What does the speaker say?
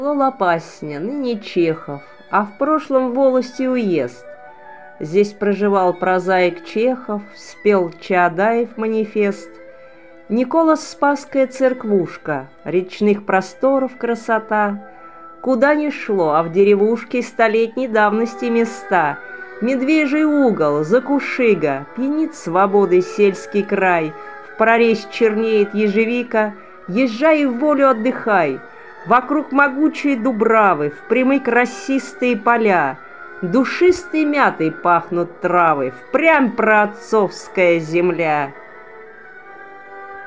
Лопасня, ныне Чехов, а в прошлом волости уезд. Здесь проживал прозаик Чехов, спел Чаадаев манифест. Николас Спасская церквушка, речных просторов красота. Куда ни шло, а в деревушке столетней давности места. Медвежий угол, Закушига, пьянит свободой сельский край. В прорезь чернеет ежевика, езжай и в волю отдыхай. Вокруг могучие дубравы, впрямик росистые поля, душистой мятой пахнут травы, впрямь праотцовская земля.